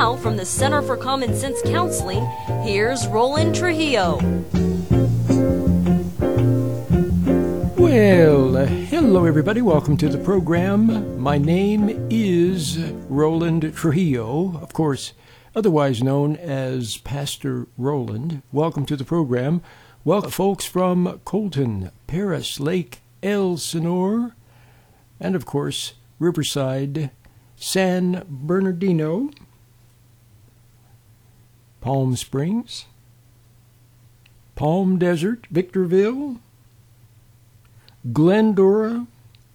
now, from the Center for Common Sense Counseling, here's Roland Trujillo. Well, hello everybody. Welcome to the program. My name is Roland Trujillo, of course, otherwise known as Pastor Roland. Welcome to the program. Welcome, folks from Colton, Paris, Lake Elsinore, and of course, Riverside, San Bernardino, Palm Springs, Palm Desert, Victorville, Glendora,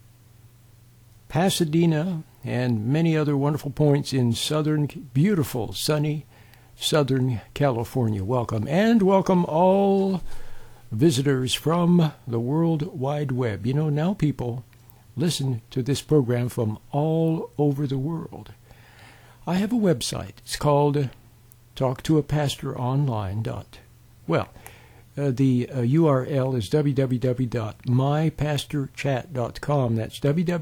Pasadena, and many other wonderful points in beautiful, sunny Southern California. Welcome, and welcome all visitors from the World Wide Web. You know, now people listen to this program from all over the world. I have a website. It's called TalkToAPastorOnline. The URL is www.mypastorchat.com. That's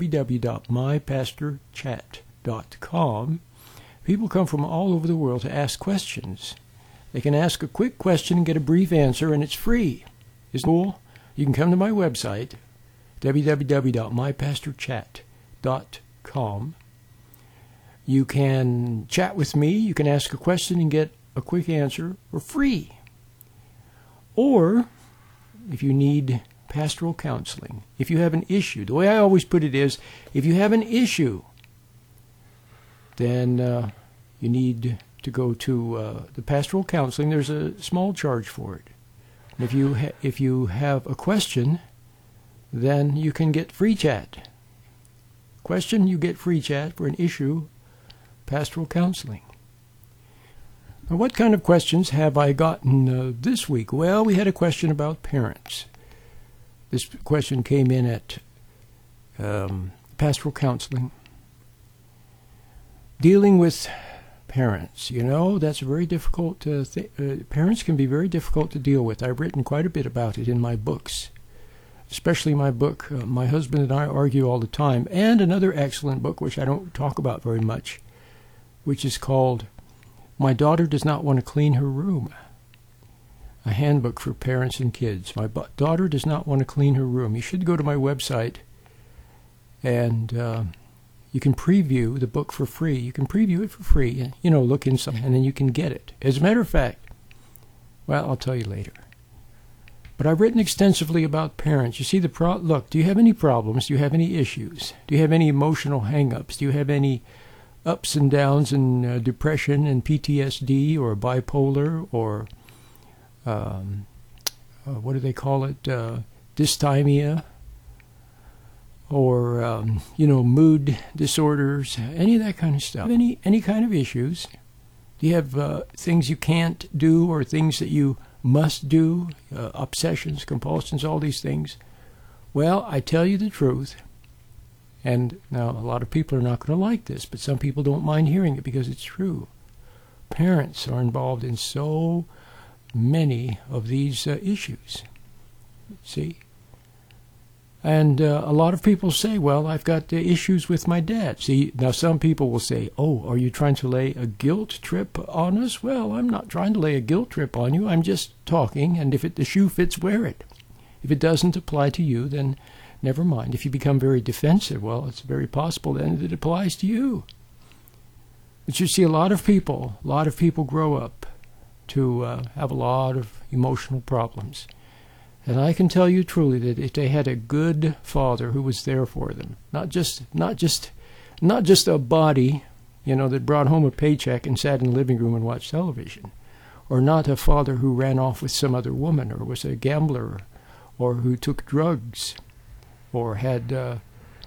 www.mypastorchat.com. People come from all over the world to ask questions. They can ask a quick question and get a brief answer, and it's free. It's cool. You can come to my website, www.mypastorchat.com. You can chat with me. You can ask a question and get a quick answer for free. Or, if you need pastoral counseling, if you have an issue, the way I always put it is, if you have an issue, then you need to go to the pastoral counseling. There's a small charge for it. And if you have a question, then you can get free chat. Question, you get free chat. For an issue, pastoral counseling. Now, what kind of questions have I gotten this week? Well, we had a question about parents. This question came in at pastoral counseling. Dealing with parents, you know, that's very difficult. Parents can be very difficult to deal with. I've written quite a bit about it in my books, especially my book, My Husband and I Argue All the Time, and another excellent book, which I don't talk about very much, which is called My Daughter Does Not Want to Clean Her Room, a handbook for parents and kids. My daughter does not want to clean her room. You should go to my website, and you can preview the book for free. You can preview it for free, and, you know, look inside, and then you can get it. As a matter of fact, well, I'll tell you later. But I've written extensively about parents. You see, look, do you have any problems? Do you have any issues? Do you have any emotional hang-ups? Do you have any ups and downs and depression and PTSD or bipolar or what do they call it, dysthymia or mood disorders, any of that kind of stuff, any kind of issues? Do you have things you can't do or things that you must do, obsessions, compulsions, all these things? Well, I tell you the truth. And now, a lot of people are not going to like this, but some people don't mind hearing it because it's true. Parents are involved in so many of these issues. See? And a lot of people say, well, I've got issues with my dad. See, now some people will say, oh, are you trying to lay a guilt trip on us? Well, I'm not trying to lay a guilt trip on you. I'm just talking, and if the shoe fits, wear it. If it doesn't apply to you, then never mind. If you become very defensive, well, it's very possible then that it applies to you. But you see, a lot of people grow up to have a lot of emotional problems. And I can tell you truly that if they had a good father who was there for them, not just a body, that brought home a paycheck and sat in the living room and watched television, or not a father who ran off with some other woman, or was a gambler, or who took drugs, or had, or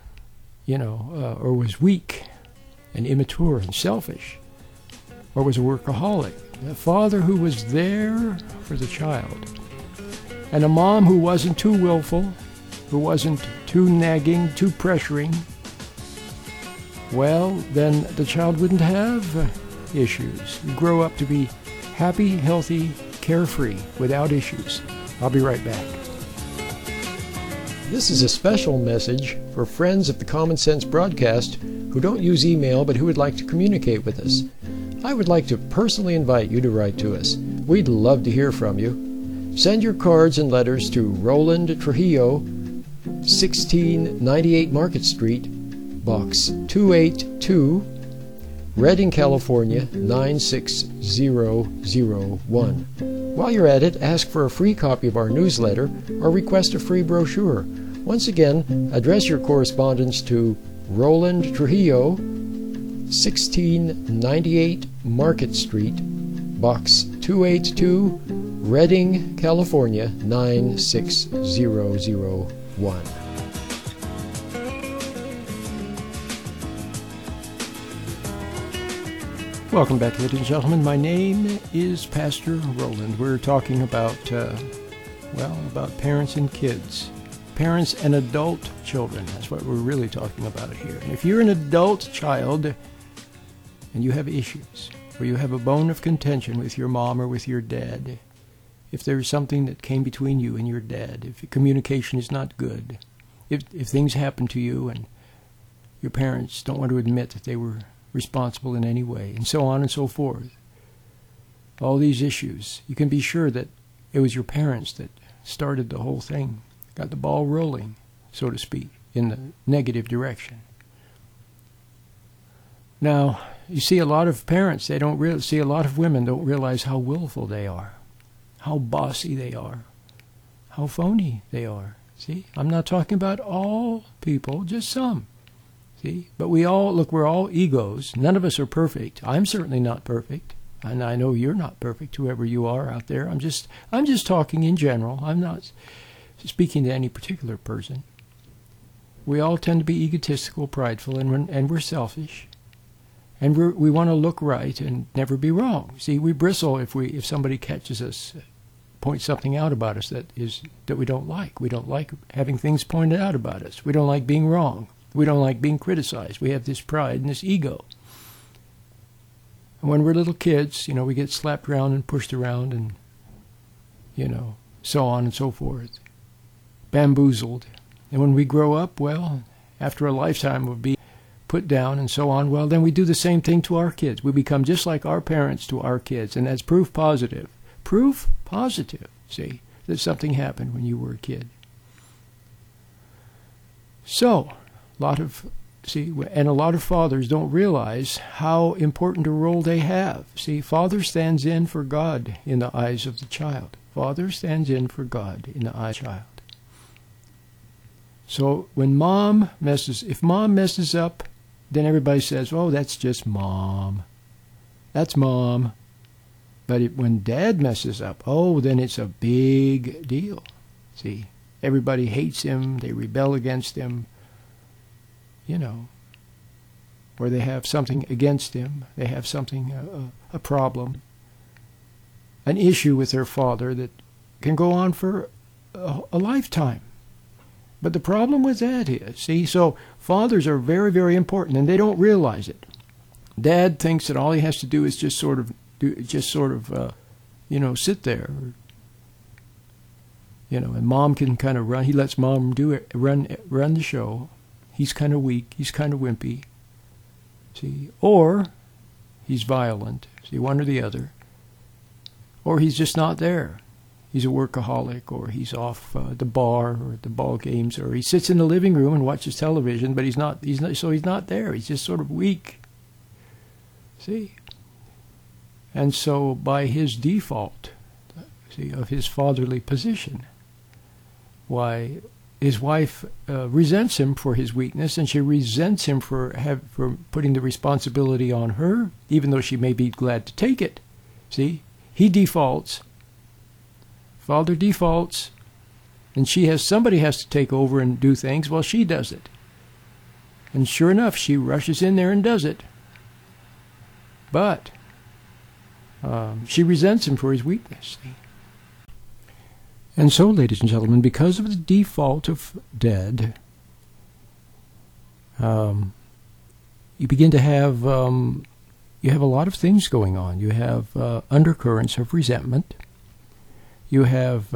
was weak and immature and selfish, or was a workaholic. A father who was there for the child. And a mom who wasn't too willful, who wasn't too nagging, too pressuring. Well, then the child wouldn't have issues. You'd grow up to be happy, healthy, carefree, without issues. I'll be right back. This is a special message for friends of the Common Sense broadcast who don't use email but who would like to communicate with us. I would like to personally invite you to write to us. We'd love to hear from you. Send your cards and letters to Roland Trujillo, 1698 Market Street, Box 282, Redding, California, 96001. While you're at it, ask for a free copy of our newsletter or request a free brochure. Once again, address your correspondence to Roland Trujillo, 1698 Market Street, Box 282, Redding, California, 96001. Welcome back, ladies and gentlemen. My name is Pastor Roland. We're talking about, about parents and kids. Parents and adult children. That's what we're really talking about here. And if you're an adult child and you have issues, or you have a bone of contention with your mom or with your dad, if there's something that came between you and your dad, if communication is not good, if things happen to you and your parents don't want to admit that they were responsible in any way, and so on and so forth, all these issues, you can be sure that it was your parents that started the whole thing, got the ball rolling, so to speak, in the negative direction. Now, you see a lot of parents, see a lot of women don't realize how willful they are, how bossy they are, how phony they are. See, I'm not talking about all people, just some. See, but we're all egos. None of us are perfect. I'm certainly not perfect, and I know you're not perfect, whoever you are out there. I'm just talking in general. I'm not speaking to any particular person. We all tend to be egotistical, prideful, and we're selfish. And we want to look right and never be wrong. See, we bristle if somebody catches us, points something out about us that we don't like. We don't like having things pointed out about us. We don't like being wrong. We don't like being criticized. We have this pride and this ego. And when we're little kids, we get slapped around and pushed around and, so on and so forth. Bamboozled. And when we grow up, after a lifetime of being put down and so on, then we do the same thing to our kids. We become just like our parents to our kids, and that's proof positive. Proof positive, see, that something happened when you were a kid. So, a lot of fathers don't realize how important a role they have. See, father stands in for God in the eyes of the child. Father stands in for God in the eyes of the child. So when if mom messes up, then everybody says, oh, that's just mom. That's mom. But when dad messes up, then it's a big deal. See, everybody hates him. They rebel against him. Or they have something against him. They have something, a problem, an issue with their father that can go on for a lifetime. But the problem with that is, so fathers are very, very important, and they don't realize it. Dad thinks that all he has to do is just sort of sit there, and mom can kind of run. He lets mom run the show. He's kind of weak. He's kind of wimpy. See, or he's violent. See, one or the other. Or he's just not there. He's a workaholic, or he's off the bar or at the ball games, or he sits in the living room and watches television, but he's not there. He's just sort of weak. See? And so by his default, of his fatherly position, his wife resents him for his weakness, and she resents him for putting the responsibility on her, even though she may be glad to take it. See? He defaults. Father defaults, and somebody has to take over and do things while she does it. And sure enough, she rushes in there and does it. But she resents him for his weakness. And so, ladies and gentlemen, because of the default of dad, you begin to have a lot of things going on. You have undercurrents of resentment. You have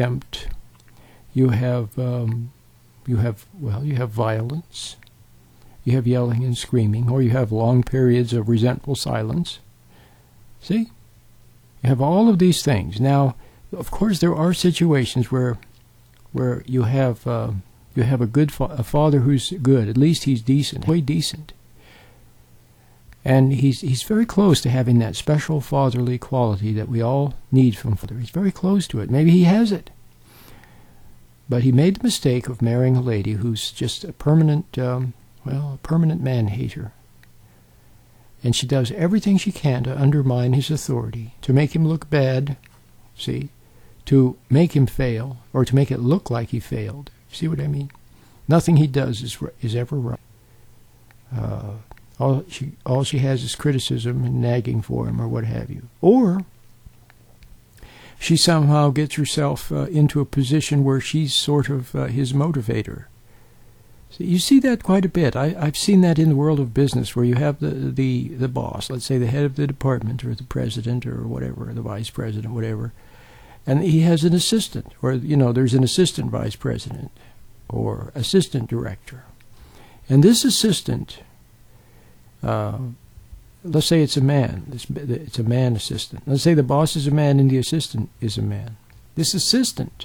contempt. You have violence. you have yelling and screaming, or you have long periods of resentful silence. See? You have all of these things. Now, of course, there are situations where you have a a father who's good. At least he's decent, way decent. And he's very close to having that special fatherly quality that we all need from father. He's very close to it. Maybe he has it. But he made the mistake of marrying a lady who's just a permanent man-hater. And she does everything she can to undermine his authority, to make him look bad, see, to make him fail, or to make it look like he failed. See what I mean? Nothing he does is ever right. All she has is criticism and nagging for him, or what have you. Or she somehow gets herself into a position where she's sort of his motivator. So you see that quite a bit. I've seen that in the world of business, where you have the boss, let's say the head of the department, or the president, or whatever, the vice president, whatever, and he has an assistant, or there's an assistant vice president or assistant director, and this assistant, let's say it's a man. It's a man assistant. Let's say the boss is a man and the assistant is a man. This assistant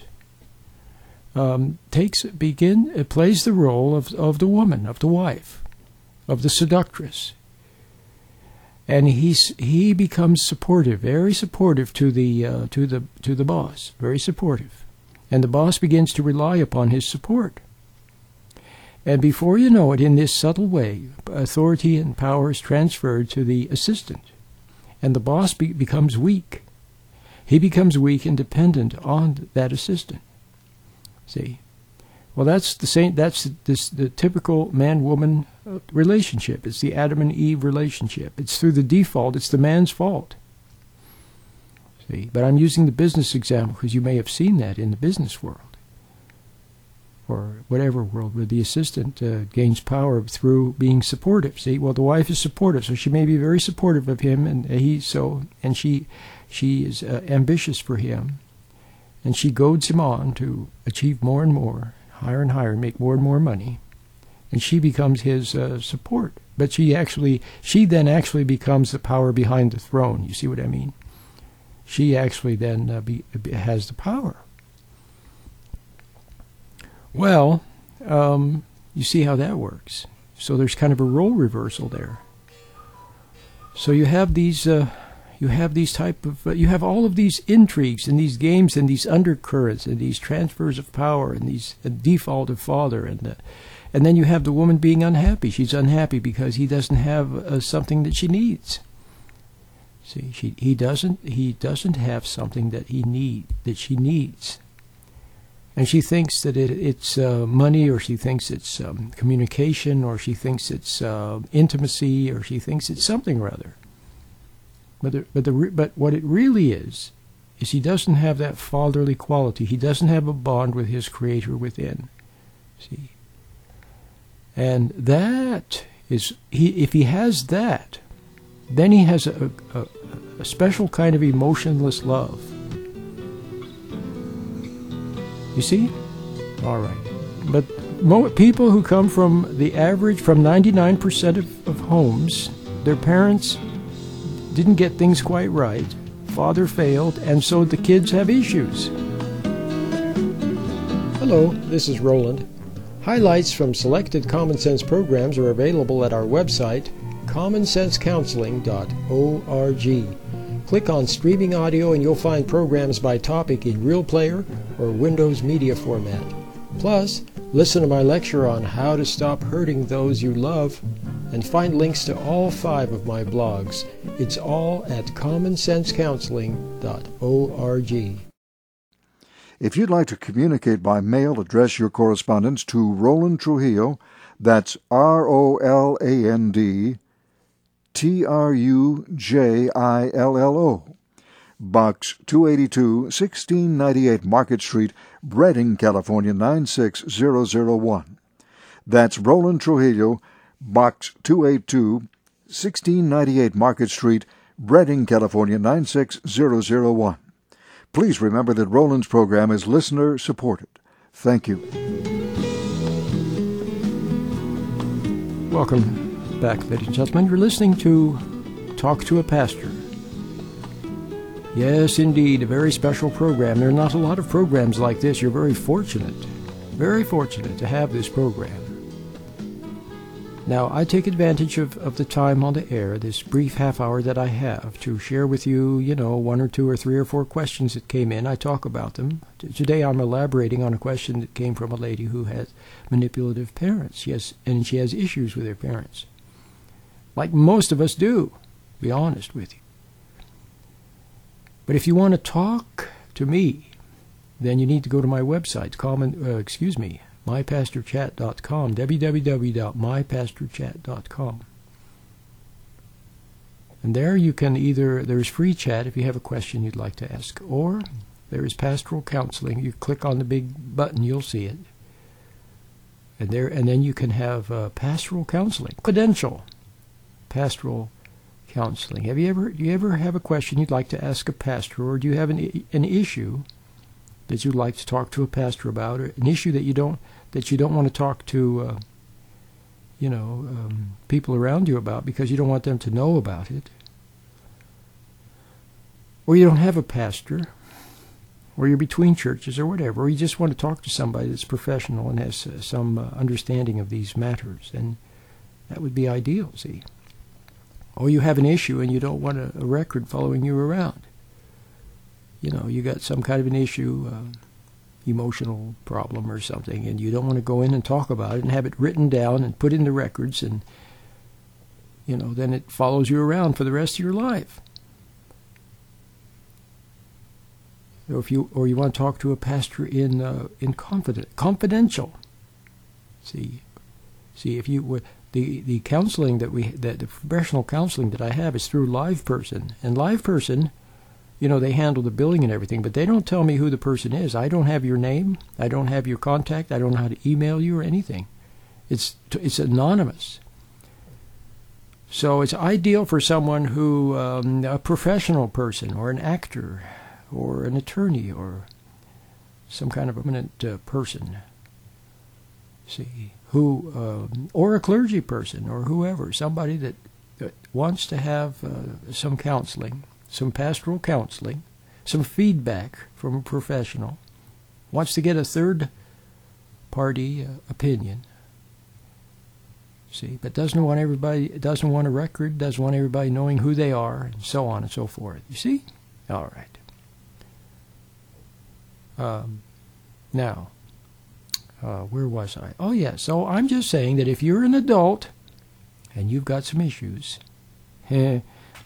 plays the role of the woman, of the wife, of the seductress, and he becomes supportive, very supportive to the boss, very supportive, and the boss begins to rely upon his support. And before you know it, in this subtle way, authority and power is transferred to the assistant, and the boss becomes weak. He becomes weak and dependent on that assistant. See, well, that's the typical man-woman relationship. It's the Adam and Eve relationship. It's through the default. It's the man's fault. See, but I'm using the business example because you may have seen that in the business world, or whatever world, where the assistant gains power through being supportive. See, well, the wife is supportive, so she may be very supportive of him, and she is ambitious for him, and she goads him on to achieve more and more, higher and higher, make more and more money, and she becomes his support. But she then actually becomes the power behind the throne. You see what I mean? She actually then has the power. Well, you see how that works. So there's kind of a role reversal there. So you have these you have all of these intrigues and these games and these undercurrents and these transfers of power and these default of father, and then you have the woman being unhappy. She's unhappy because he doesn't have something that she needs. See, he doesn't have something that she needs. And she thinks that it's money, or she thinks it's communication, or she thinks it's intimacy, or she thinks it's something or other. But what it really is he doesn't have that fatherly quality. He doesn't have a bond with his Creator within. See, and that is if he has that, then he has a special kind of emotionless love. You see? All right. But people who come from the average, from 99% of homes, their parents didn't get things quite right. Father failed, and so the kids have issues. Hello, this is Roland. Highlights from selected Common Sense programs are available at our website, commonsensecounseling.org. Click on Streaming Audio and you'll find programs by topic in Real Player or Windows Media format. Plus, listen to my lecture on how to stop hurting those you love, and find links to all 5 of my blogs. It's all at commonsensecounseling.org. If you'd like to communicate by mail, address your correspondence to Roland Trujillo. That's ROLAND TRUJILLO, Box 282, 1698 Market Street, Redding, California 96001. That's Roland Trujillo, Box 282, 1698 Market Street, Redding, California 96001. Please remember that Roland's program is listener supported. Thank you. Welcome back, ladies and gentlemen. You're listening to Talk to a Pastor. Yes, indeed, a very special program. There are not a lot of programs like this. You're very fortunate to have this program. Now, I take advantage of the time on the air, this brief half hour that I have, to share with you, one or two or three or four questions that came in. I talk about them. Today I'm elaborating on a question that came from a lady who has manipulative parents. And she has issues with her parents. Like most of us do, to be honest with you. But if you want to talk to me, then you need to go to my website, mypastorchat.com, www.mypastorchat.com. And there you can there's free chat if you have a question you'd like to ask, or there is pastoral counseling. You click on the big button, you'll see it. And then you can have pastoral counseling, confidential pastoral counseling. Do you ever have a question you'd like to ask a pastor, or do you have an issue that you'd like to talk to a pastor about, or an issue that you don't want to talk to people around you about because you don't want them to know about it, or you don't have a pastor, or you're between churches or whatever, or you just want to talk to somebody that's professional and has some understanding of these matters, and that would be ideal, see. Or you have an issue and you don't want a record following you around. You got some kind of an issue, emotional problem or something, and you don't want to go in and talk about it and have it written down and put in the records, and then it follows you around for the rest of your life. Or you want to talk to a pastor in confidential. See, if you the counseling that the professional counseling that I have is through LivePerson, and LivePerson, they handle the billing and everything, but they don't tell me who the person is. I don't have your name. I don't have your contact. I don't know how to email you or anything. It's anonymous. So it's ideal for someone who, a professional person, or an actor, or an attorney, or some kind of eminent person. See, or a clergy person, or whoever, somebody that wants to have some counseling, some pastoral counseling, some feedback from a professional, wants to get a third-party opinion, see, but doesn't want a record, doesn't want everybody knowing who they are, and so on and so forth. You see? All right. Now, where was I? Oh, yeah, so I'm just saying that if you're an adult and you've got some issues, then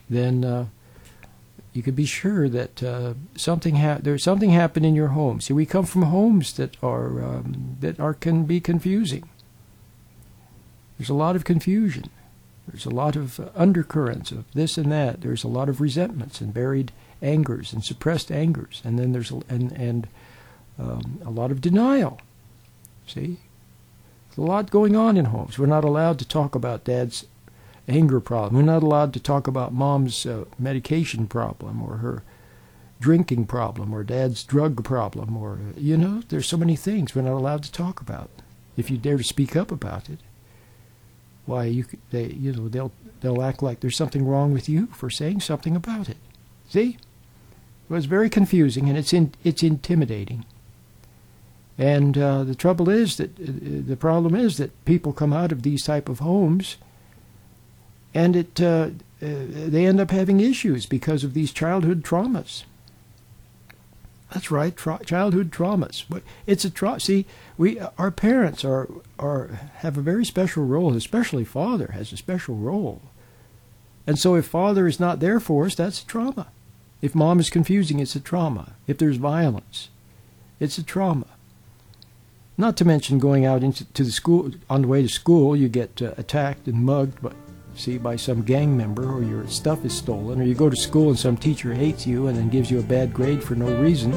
you could be sure that there's something happened in your home. See, we come from homes that can be confusing. There's a lot of confusion. There's a lot of undercurrents of this and that. There's a lot of resentments and buried angers and suppressed angers, and then there's a lot of denial. See, there's a lot going on in homes. We're not allowed to talk about Dad's anger problem. We're not allowed to talk about Mom's medication problem, or her drinking problem, or Dad's drug problem, or there's so many things we're not allowed to talk about. If you dare to speak up about it, why they'll act like there's something wrong with you for saying something about it. See, it was very confusing, and it's intimidating. And the problem is that people come out of these type of homes, and they end up having issues because of these childhood traumas. That's right, childhood traumas. But it's a See, our parents have a very special role, especially Father has a special role. And so if Father is not there for us, that's a trauma. If Mom is confusing, it's a trauma. If there's violence, it's a trauma. Not to mention going out to the school, on the way to school, you get attacked and mugged by some gang member, or your stuff is stolen, or you go to school and some teacher hates you and then gives you a bad grade for no reason,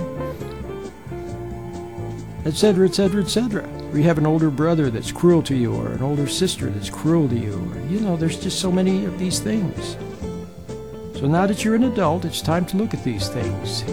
etc., etc., etc. Or you have an older brother that's cruel to you, or an older sister that's cruel to you, or, there's just so many of these things. So now that you're an adult, it's time to look at these things.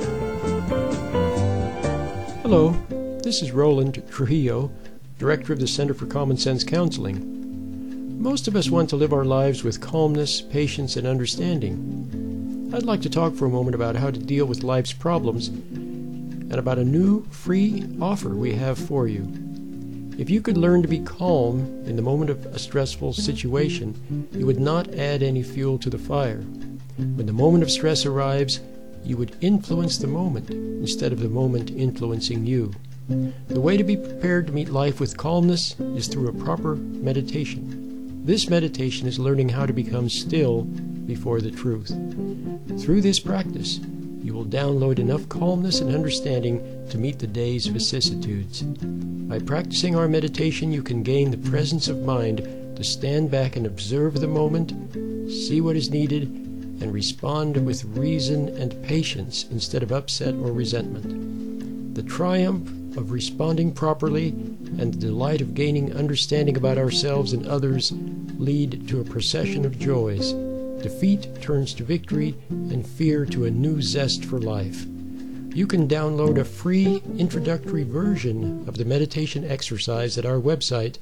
Hello. This is Roland Trujillo, Director of the Center for Common Sense Counseling. Most of us want to live our lives with calmness, patience, and understanding. I'd like to talk for a moment about how to deal with life's problems and about a new free offer we have for you. If you could learn to be calm in the moment of a stressful situation, you would not add any fuel to the fire. When the moment of stress arrives, you would influence the moment instead of the moment influencing you. The way to be prepared to meet life with calmness is through a proper meditation. This meditation is learning how to become still before the truth. Through this practice, you will download enough calmness and understanding to meet the day's vicissitudes. By practicing our meditation, you can gain the presence of mind to stand back and observe the moment, see what is needed, and respond with reason and patience instead of upset or resentment. The triumph of responding properly and the delight of gaining understanding about ourselves and others lead to a procession of joys. Defeat turns to victory and fear to a new zest for life. You can download a free introductory version of the meditation exercise at our website,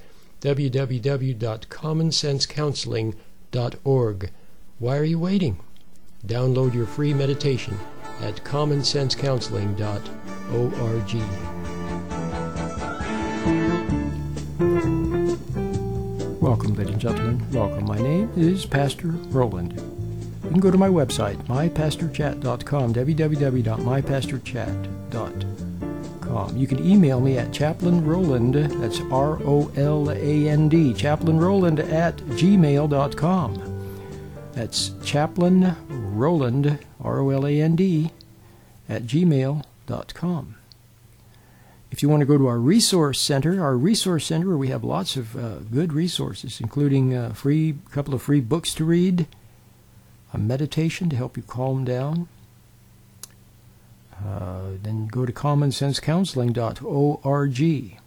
www.commonsensecounseling.org. Why are you waiting? Download your free meditation at commonsensecounseling.org. Welcome, ladies and gentlemen. Welcome. My name is Pastor Roland. You can go to my website, mypastorchat.com, www.mypastorchat.com. You can email me at chaplainroland, that's R-O-L-A-N-D, chaplainroland at gmail.com. That's chaplainroland, R-O-L-A-N-D, at gmail.com. If you want to go to our resource center where we have lots of good resources, including a couple of free books to read, a meditation to help you calm down, then go to commonsensecounseling.org.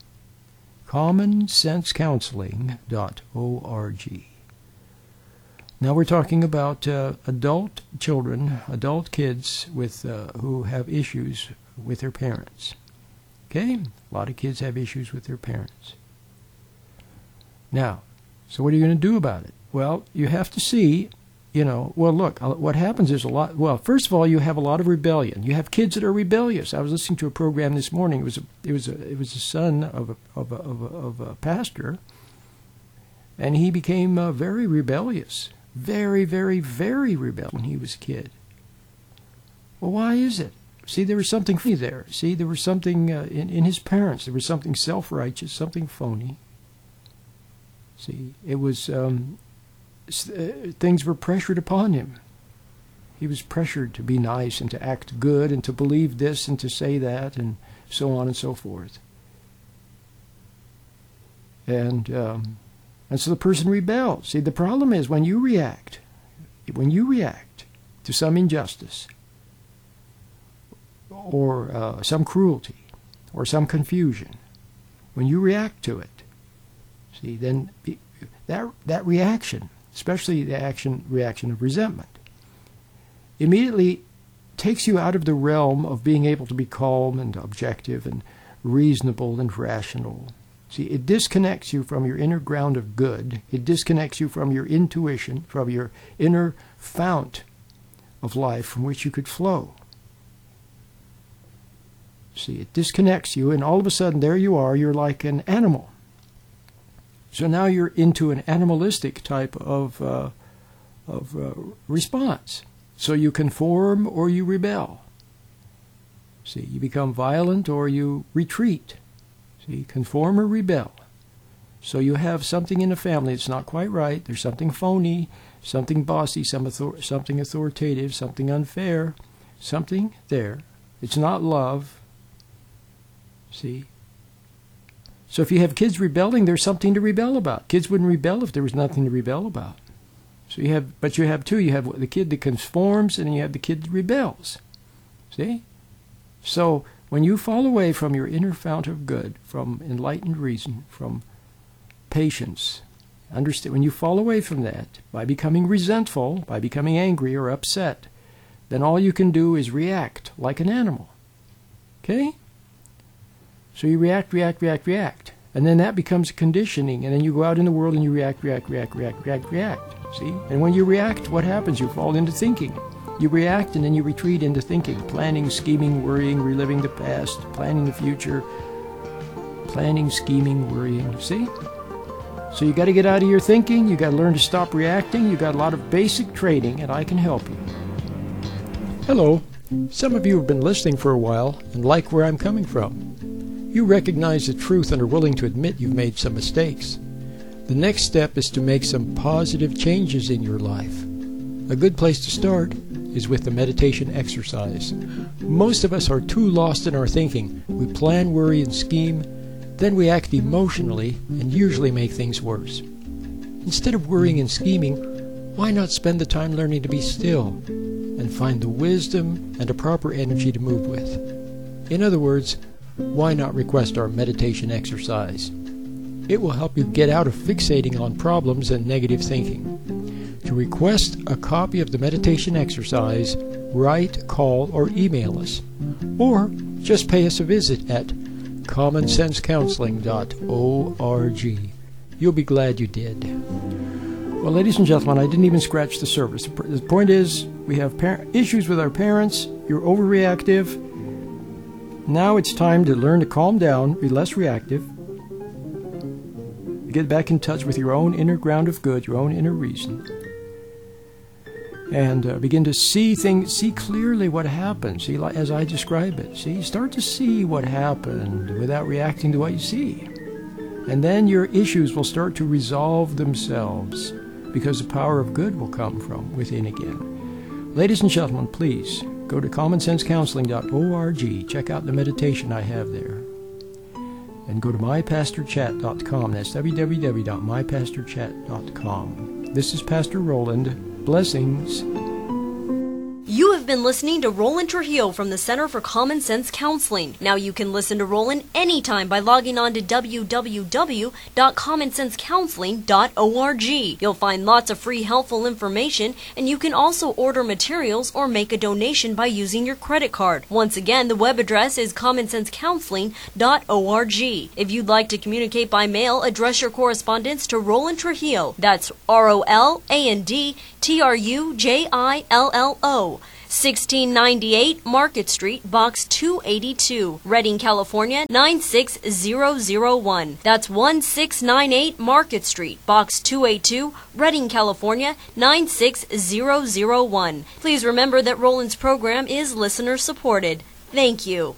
commonsensecounseling.org. Now we're talking about adult children, adult kids who have issues with their parents. Okay? A lot of kids have issues with their parents. Now, so what are you going to do about it? Well, you have to see, look, what happens is first of all, you have a lot of rebellion. You have kids that are rebellious. I was listening to a program this morning. It was a son of a pastor, and he became very rebellious. Very, very, very rebellious when he was a kid. Well, why is it? See, there was something phony there. See, there was something in his parents. There was something self-righteous, something phony. See, it was things were pressured upon him. He was pressured to be nice and to act good and to believe this and to say that and so on and so forth. And so the person rebels. See, the problem is when you react to some injustice, or some cruelty, or some confusion, when you react to it, see, then that reaction, especially the reaction of resentment, immediately takes you out of the realm of being able to be calm and objective and reasonable and rational. See, it disconnects you from your inner ground of good. It disconnects you from your intuition, from your inner fount of life from which you could flow. See, it disconnects you, and all of a sudden, there you are, you're like an animal. So now you're into an animalistic type of response. So you conform or you rebel. See, you become violent or you retreat. See, conform or rebel. So you have something in the family that's not quite right. There's something phony, something bossy, something authoritative, something unfair, something there. It's not love. See? So if you have kids rebelling, there's something to rebel about. Kids wouldn't rebel if there was nothing to rebel about. So you have two. You have the kid that conforms, and you have the kid that rebels. See? So when you fall away from your inner fount of good, from enlightened reason, from patience, when you fall away from that by becoming resentful, by becoming angry or upset, then all you can do is react like an animal. Okay? So you react. And then that becomes conditioning, and then you go out in the world and you react. See? And when you react, what happens? You fall into thinking. You react and then you retreat into thinking, planning, scheming, worrying, reliving the past, planning the future, planning, scheming, worrying. See? So you got to get out of your thinking. You got to learn to stop reacting. You got a lot of basic training, and I can help you. Hello. Some of you have been listening for a while and like where I'm coming from. You recognize the truth and are willing to admit you've made some mistakes. The next step is to make some positive changes in your life. A good place to start is with the meditation exercise. Most of us are too lost in our thinking. We plan, worry, and scheme, then we act emotionally and usually make things worse. Instead of worrying and scheming, why not spend the time learning to be still and find the wisdom and a proper energy to move with? In other words, why not request our meditation exercise? It will help you get out of fixating on problems and negative thinking. To request a copy of the meditation exercise, write, call, or email us. Or just pay us a visit at commonsensecounseling.org. You'll be glad you did. Well, ladies and gentlemen, I didn't even scratch the surface. The point is, we have issues with our parents. You're overreactive. Now it's time to learn to calm down, be less reactive, get back in touch with your own inner ground of good, your own inner reason, and begin to see things, see clearly what happened. See, as I describe it. See, start to see what happened without reacting to what you see. And then your issues will start to resolve themselves because the power of good will come from within again. Ladies and gentlemen, please go to commonsensecounseling.org. Check out the meditation I have there. And go to mypastorchat.com. That's www.mypastorchat.com. This is Pastor Roland. Blessings. You have been listening to Roland Trujillo from the Center for Common Sense Counseling. Now you can listen to Roland anytime by logging on to www.commonsensecounseling.org. You'll find lots of free helpful information, and you can also order materials or make a donation by using your credit card. Once again, the web address is commonsensecounseling.org. If you'd like to communicate by mail, address your correspondence to Roland Trujillo. That's ROLAND TRUJILLO. 1698 Market Street, Box 282, Redding, California 96001. That's 1698 Market Street, Box 282, Redding, California 96001. Please remember that Roland's program is listener supported. Thank you.